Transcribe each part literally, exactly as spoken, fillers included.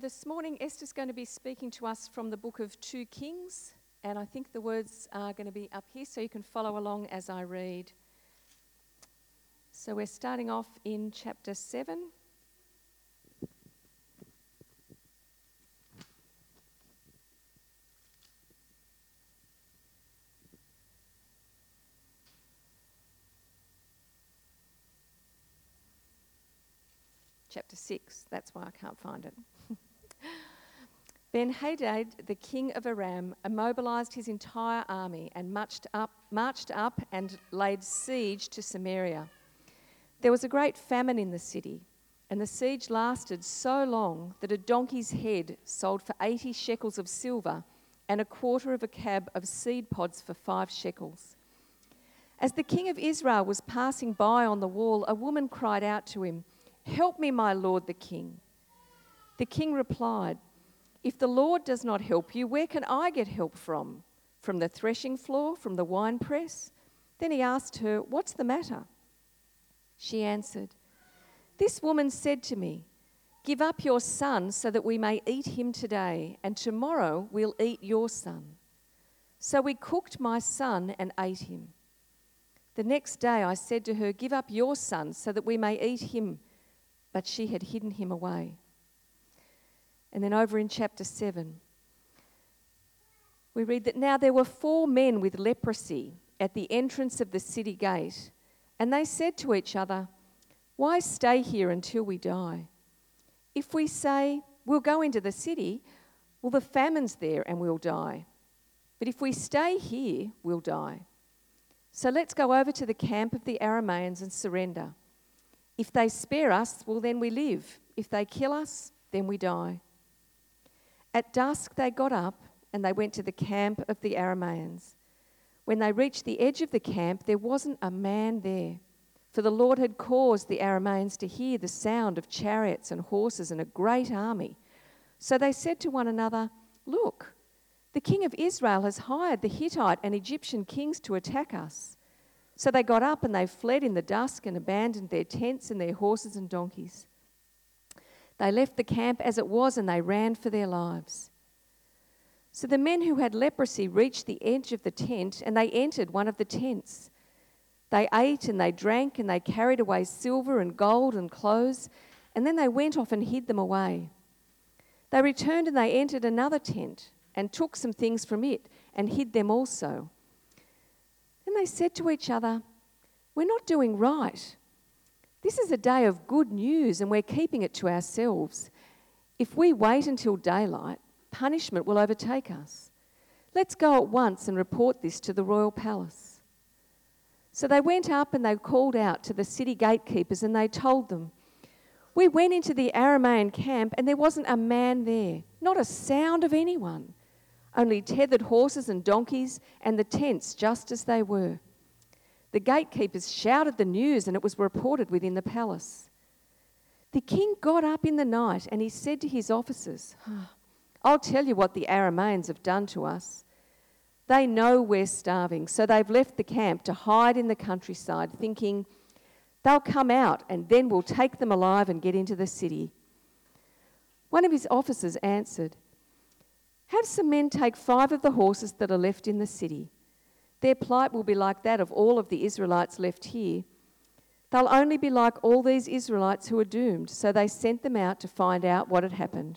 this morning, Esther's going to be speaking to us from the book of two Kings, and I think the words are going to be up here so you can follow along as I read. So we're starting off in chapter seven. Chapter six, that's why I can't find it. Ben-Hadad, the king of Aram, immobilised his entire army and marched up, marched up and laid siege to Samaria. There was a great famine in the city, and the siege lasted so long that a donkey's head sold for eighty shekels of silver and a quarter of a cab of seed pods for five shekels. As the king of Israel was passing by on the wall, a woman cried out to him, "Help me, my lord the king." The king replied, "If the Lord does not help you, where can I get help from? From the threshing floor, from the winepress?" Then he asked her, "What's the matter?" She answered, "This woman said to me, 'Give up your son so that we may eat him today, and tomorrow we'll eat your son.' So we cooked my son and ate him. The next day I said to her, 'Give up your son so that we may eat him.' But she had hidden him away." And then over in chapter seven, we read that now there were four men with leprosy at the entrance of the city gate, and they said to each other, "Why stay here until we die? If we say, 'We'll go into the city,' well, the famine's there and we'll die. But if we stay here, we'll die. So let's go over to the camp of the Arameans and surrender. If they spare us, well, then we live. If they kill us, then we die." At dusk they got up and they went to the camp of the Arameans. When they reached the edge of the camp, there wasn't a man there, for the Lord had caused the Arameans to hear the sound of chariots and horses and a great army. So they said to one another, "Look, the king of Israel has hired the Hittite and Egyptian kings to attack us." So they got up and they fled in the dusk and abandoned their tents and their horses and donkeys. They left the camp as it was and they ran for their lives. So the men who had leprosy reached the edge of the tent and they entered one of the tents. They ate and they drank and they carried away silver and gold and clothes, and then they went off and hid them away. They returned and they entered another tent and took some things from it and hid them also. Then they said to each other, "We're not doing right. This is a day of good news and we're keeping it to ourselves. If we wait until daylight, punishment will overtake us. Let's go at once and report this to the royal palace." So they went up and they called out to the city gatekeepers and they told them, "We went into the Aramean camp and there wasn't a man there, not a sound of anyone, only tethered horses and donkeys and the tents just as they were." The gatekeepers shouted the news and it was reported within the palace. The king got up in the night and he said to his officers, "I'll tell you what the Arameans have done to us. They know we're starving, so they've left the camp to hide in the countryside, thinking they'll come out and then we'll take them alive and get into the city." One of his officers answered, "Have some men take five of the horses that are left in the city. Their plight will be like that of all of the Israelites left here. They'll only be like all these Israelites who are doomed." So they sent them out to find out what had happened.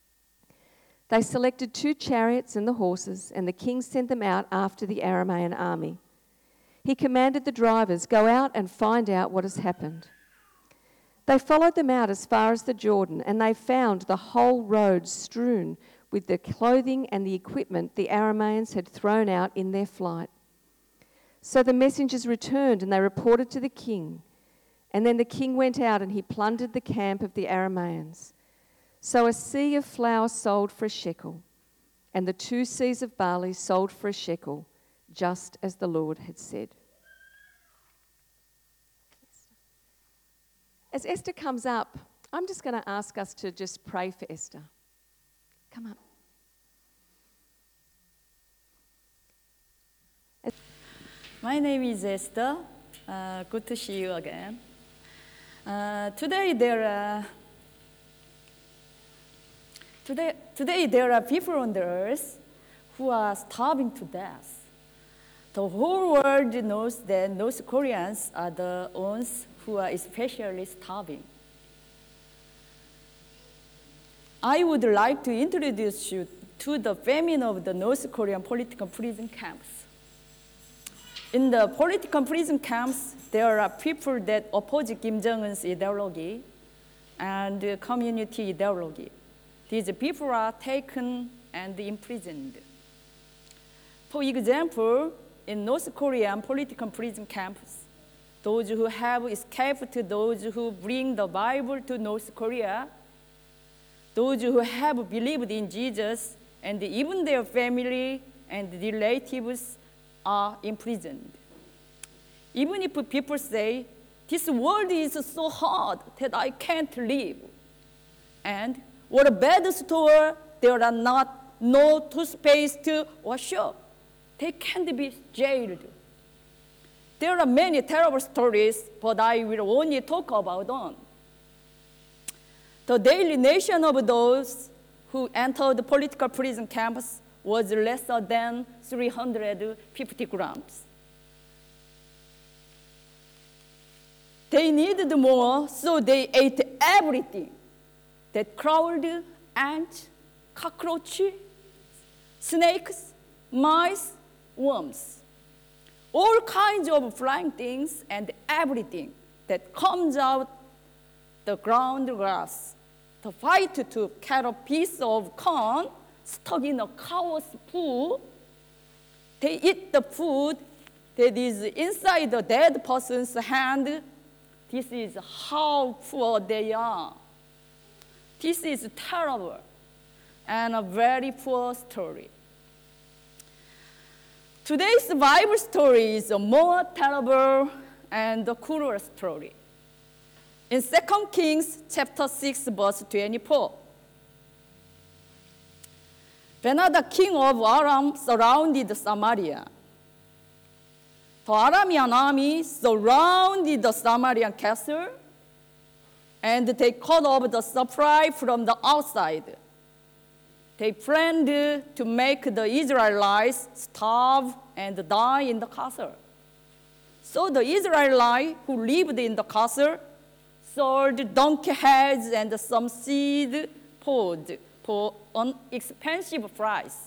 They selected two chariots and the horses, and the king sent them out after the Aramean army. He commanded the drivers, "Go out and find out what has happened." They followed them out as far as the Jordan, and they found the whole road strewn with the clothing and the equipment the Arameans had thrown out in their flight. So the messengers returned and they reported to the king. And then the king went out and he plundered the camp of the Arameans. So a seah of flour sold for a shekel, and the two seahs of barley sold for a shekel, just as the Lord had said. As Esther comes up, I'm just going to ask us to just pray for Esther. Come up. My name is Esther. Uh, good to see you again. Uh, today there are Today, today there are people on the earth who are starving to death. The whole world knows that North Koreans are the ones who are especially starving. I would like to introduce you to the famine of the North Korean political prison camps. In the political prison camps, there are people that oppose Kim Jong-un's ideology and community ideology. These people are taken and imprisoned. For example, in North Korean political prison camps, those who have escaped, those who bring the Bible to North Korea, those who have believed in Jesus, and even their family and relatives are imprisoned. Even if people say, this world is so hard that I can't live, and what a bad store, there are not no toothpaste or soap, they can't be jailed. There are many terrible stories, but I will only talk about one. The daily nation of those who entered the political prison camps was less than three hundred fifty grams. They needed more, so they ate everything that crawled, ants, cockroaches, snakes, mice, worms, all kinds of flying things and everything that comes out the ground grass. The fight to catch a piece of corn stuck in a cow's food. They eat the food that is inside the dead person's hand. This is how poor they are. This is terrible and a very poor story. Today's Bible story is a more terrible and a cruel story. In Second Kings chapter six, verse twenty-four, Benhadad, king of Aram, surrounded Samaria. The Aramean army surrounded the Samaritan castle, and they cut off the supply from the outside. They planned to make the Israelites starve and die in the castle. So the Israelites who lived in the castle sold donkey heads and some seed pods for an expensive price.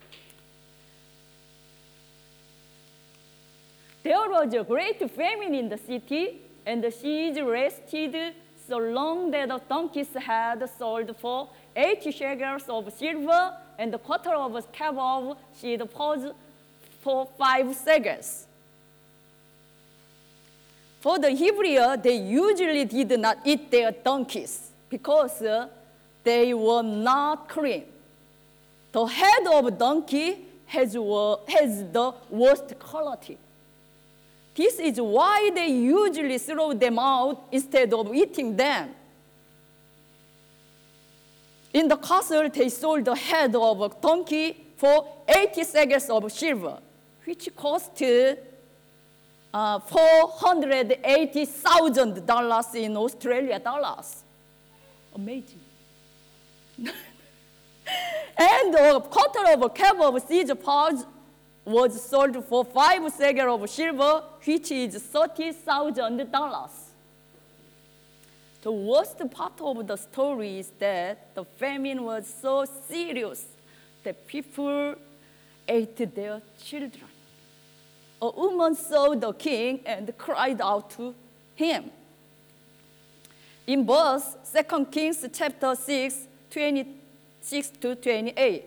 There was a great famine in the city, and the siege lasted so long that the donkeys had sold for eighty shekels of silver and a quarter of a cab of seed pods for five shekels. For the Hebrew, they usually did not eat their donkeys because uh, they were not clean. The head of a donkey has, has the worst quality. This is why they usually throw them out instead of eating them. In the castle, they sold the head of a donkey for eighty shekels of silver, which cost uh, four hundred eighty thousand dollars in Australia dollars. Amazing. And a quarter of a cab of seed pods was sold for five shekels of silver, which is thirty thousand dollars. The worst part of the story is that the famine was so serious that people ate their children. A woman saw the king and cried out to him. In verse Second Kings chapter six, twenty-six to twenty-eight,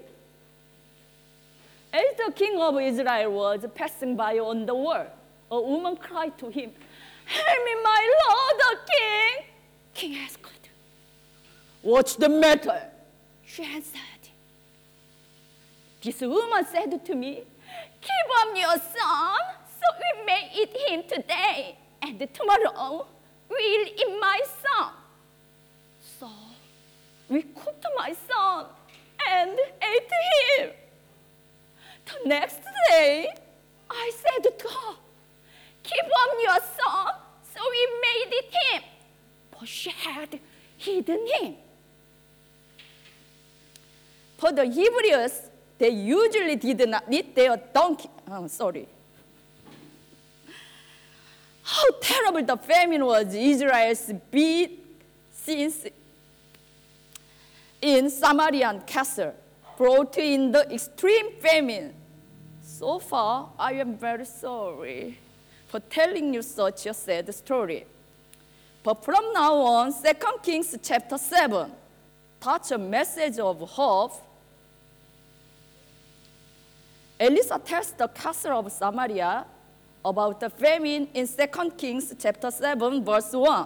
as the king of Israel was passing by on the wall, a woman cried to him, "Help me, my lord, the king." King asked, "What's the matter?" She answered, "This woman said to me, 'Give up your son, so we may eat him today, and tomorrow we'll eat my son.' So we cooked my son and ate him. The next day, I said to her, 'Keep on your son,' so we made it him. But she had hidden him." For the Hebrews, they usually did not need their donkey. Oh, sorry. How terrible the famine was Israel's beat since in Samarian castle, brought in the extreme famine. So far, I am very sorry for telling you such a sad story. But from now on, Second Kings chapter seven, touch a message of hope. Elisha tells the castle of Samaria about the famine in Second Kings chapter seven, verse one.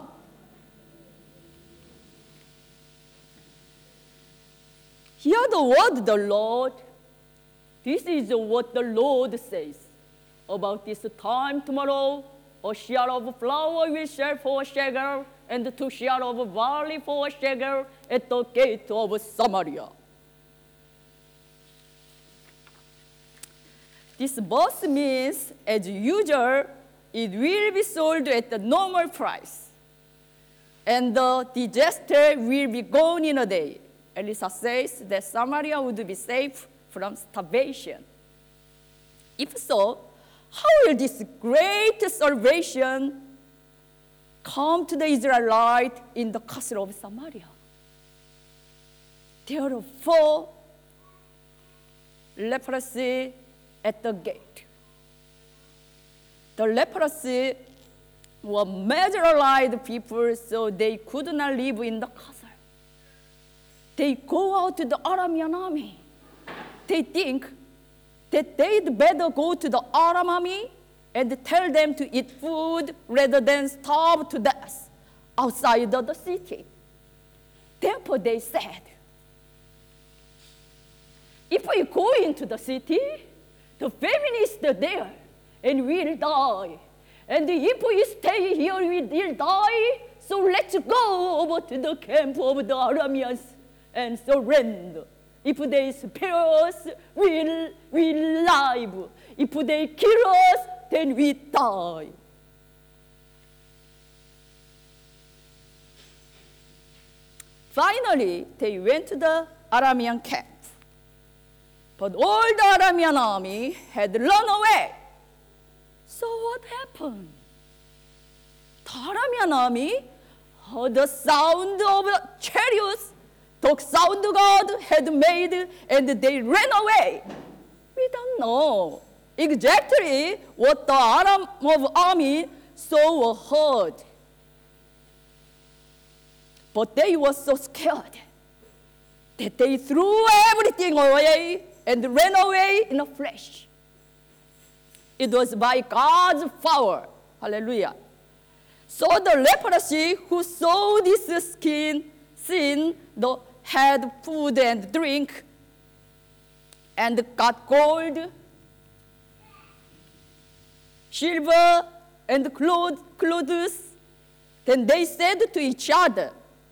Hear the word of the Lord. This is what the Lord says. About this time tomorrow, a shear of flour will sell for a shekel, and two shear of barley for a shekel at the gate of Samaria. This verse means, as usual, it will be sold at the normal price, and the disaster will be gone in a day. Elisha says that Samaria would be safe from starvation. If so, how will this great salvation come to the Israelites in the castle of Samaria? There are four leprosy at the gate. The leprosy were marginalized people, so they could not live in the castle. They go out to the Aramean army. They think that they'd better go to the Aram army and tell them to eat food rather than starve to death outside of the city. Therefore, they said, if we go into the city, the famine is there, and we'll die. And if we stay here, we will die. So let's go over to the camp of the Arameans and surrender. If they spare us, we'll, we'll live. If they kill us, then we die. Finally, they went to the Aramean camp. But all the Aramean army had run away. So what happened? The Aramean army heard the sound of the chariots, the sound God had made, and they ran away. We don't know exactly what the Aram of army saw or heard. But they were so scared that they threw everything away and ran away in a flash. It was by God's power. Hallelujah. So the leprosy who saw this skin, sin, the, had food and drink, and got gold, silver, and clothes, clothes. Then they said to each other,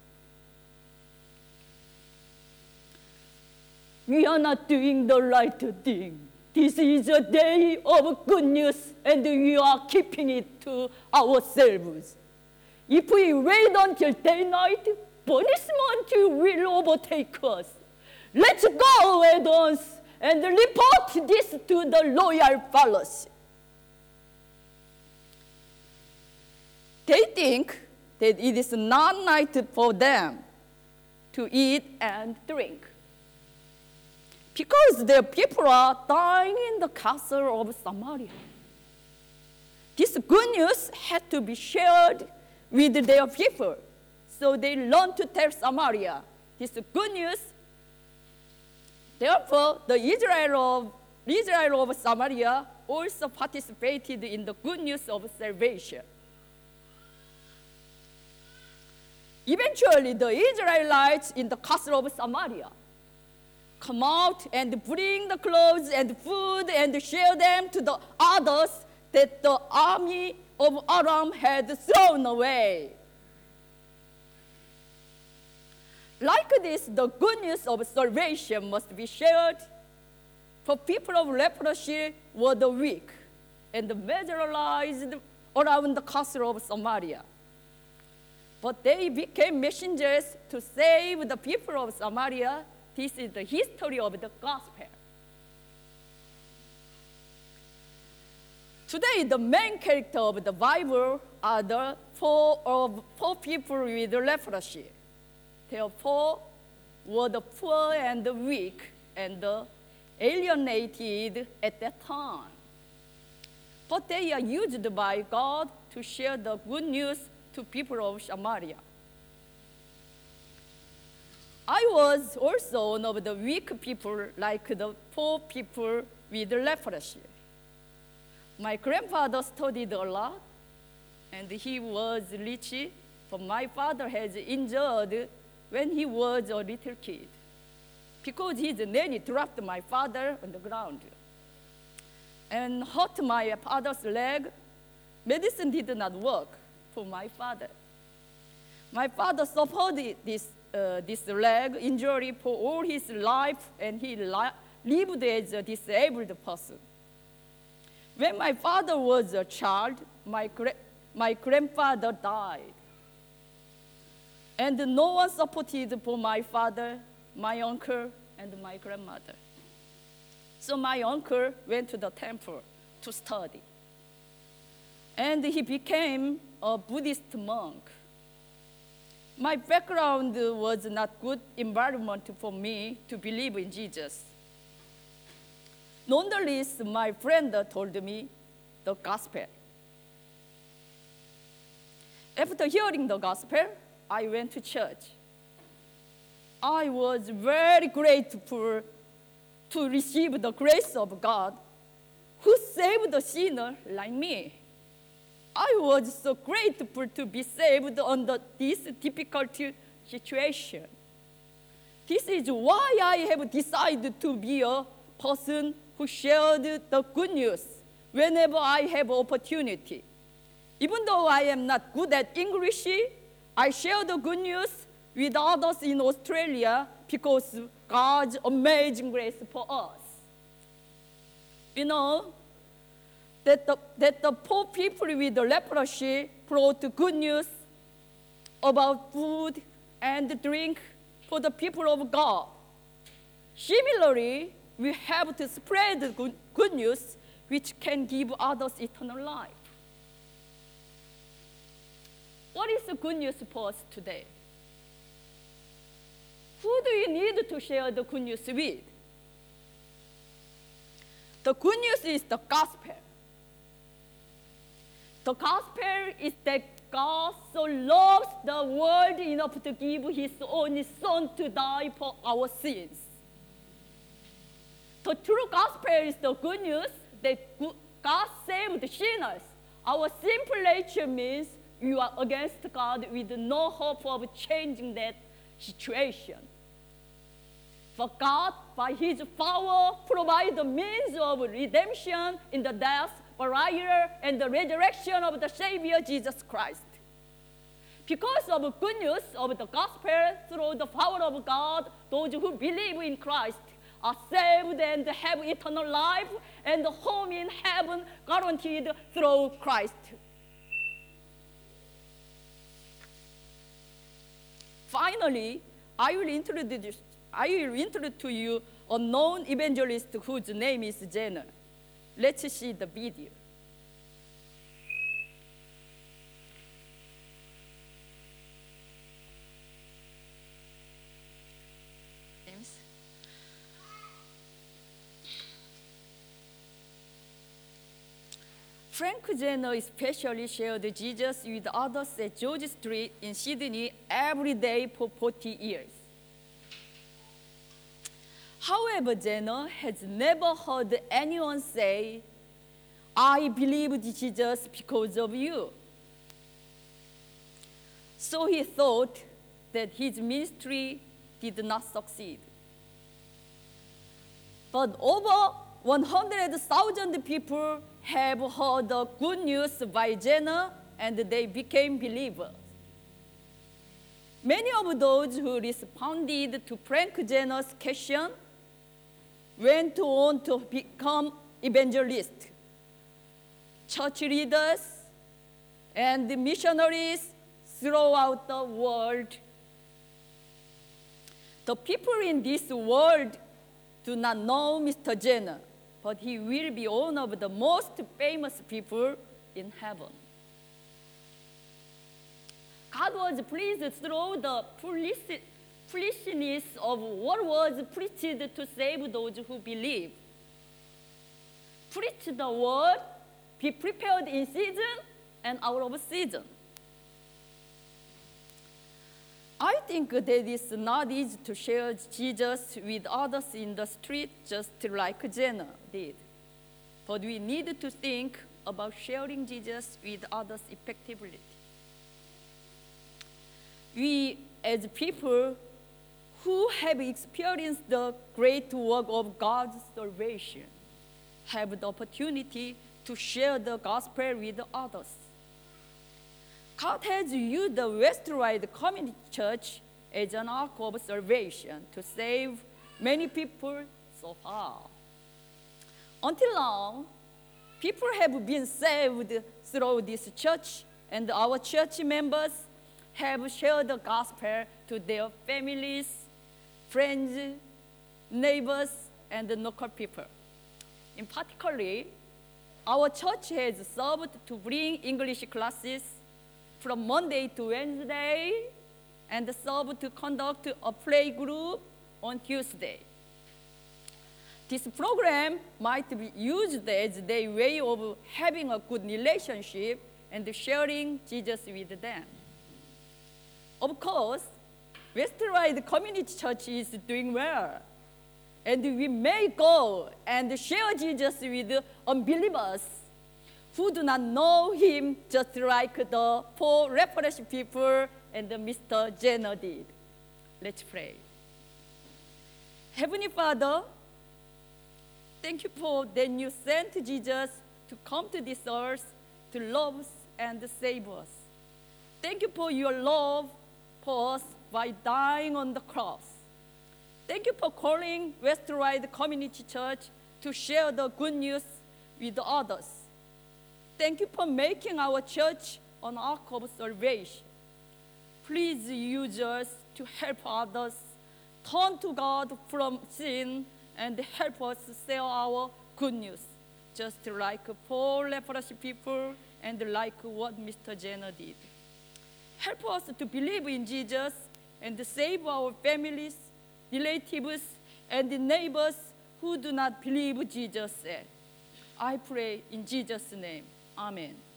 we are not doing the right thing. This is a day of good news, and we are keeping it to ourselves. If we wait until day night, punishment will overtake us. Let's go at once and report this to the royal palace. They think that it is not night for them to eat and drink, because their people are dying in the castle of Samaria. This good news had to be shared with their people. So they learned to tell Samaria this good news. Therefore, the Israel of, Israel of Samaria also participated in the good news of salvation. Eventually, the Israelites in the castle of Samaria come out and bring the clothes and food and share them to the others that the army of Aram had thrown away. Like this, the good news of salvation must be shared. For people of leprosy were the weak and marginalized around the castle of Samaria. But they became messengers to save the people of Samaria this is the history of the gospel. Today, the main character of the Bible are the four, of four people with leprosy. Therefore, were the poor and the weak and the alienated at that time. But they are used by God to share the good news to people of Samaria. I was also one of the weak people, like the poor people with leprosy. My grandfather studied a lot, and he was rich, but my father has injured when he was a little kid, because his nanny dropped my father on the ground and hurt my father's leg. Medicine did not work for my father. My father suffered this, uh, this leg injury for all his life, and he li lived as a disabled person. When my father was a child, my, gra my grandfather died. And no one supported for my father, my uncle, and my grandmother. So my uncle went to the temple to study. And he became a Buddhist monk. My background was not good environment for me to believe in Jesus. Nonetheless, my friend told me the gospel. After hearing the gospel, I went to church. I was very grateful to receive the grace of God, who saved a sinner like me. I was so grateful to be saved under this difficult situation. This is why I have decided to be a person who shared the good news whenever I have opportunity. Even though I am not good at English, I share the good news with others in Australia because God's amazing grace for us. You know, that the, that the poor people with the leprosy brought good news about food and drink for the people of God. Similarly, we have to spread the good, good news which can give others eternal life. What is the good news for us today? Who do you need to share the good news with? The good news is the gospel. The gospel is that God so loves the world enough to give his only son to die for our sins. The true gospel is the good news that God saved sinners. Our simple nature means you are against God with no hope of changing that situation. But God, by his power, provides the means of redemption in the death, burial, and the resurrection of the Savior, Jesus Christ. Because of the good news of the gospel, through the power of God, those who believe in Christ are saved and have eternal life and home in heaven guaranteed through Christ. Finally, I will introduce, I will introduce to you a known evangelist whose name is Jenner. Let's see the video. James. Frank Jenner especially shared Jesus with others at George Street in Sydney every day for forty years. However, Jenner has never heard anyone say, "I believed Jesus because of you." So he thought that his ministry did not succeed. But over one hundred thousand people have heard the good news by Jenner, and they became believers. Many of those who responded to Frank Jenner's question went on to become evangelists, church leaders, and missionaries throughout the world. The people in this world do not know Mister Jenner, but he will be one of the most famous people in heaven. God was pleased through the foolishness of what was preached to save those who believe. Preach the word, be prepared in season and out of season. I think that it's not easy to share Jesus with others in the street just like Jenna did. But we need to think about sharing Jesus with others effectively. We, as people who have experienced the great work of God's salvation, have the opportunity to share the gospel with others. God has used the Westside Community Church as an ark of salvation to save many people so far. Until now, people have been saved through this church, and our church members have shared the gospel to their families, friends, neighbors, and local people. In particular, our church has served to bring English classes from Monday to Wednesday, and served to conduct a play group on Tuesday. This program might be used as their way of having a good relationship and sharing Jesus with them. Of course, Westside Community Church is doing well, and we may go and share Jesus with unbelievers who do not know him, just like the four leprosy people and Mister Jenner did. Let's pray. Heavenly Father, thank you for that you sent Jesus to come to this earth to love us and save us. Thank you for your love for us by dying on the cross. Thank you for calling Westside Community Church to share the good news with others. Thank you for making our church an ark of salvation. Please use us to help others turn to God from sin and help us share our good news, just like poor leprosy people and like what Mister Jenner did. Help us to believe in Jesus and save our families, relatives, and neighbors who do not believe Jesus said. I pray in Jesus' name. Amen.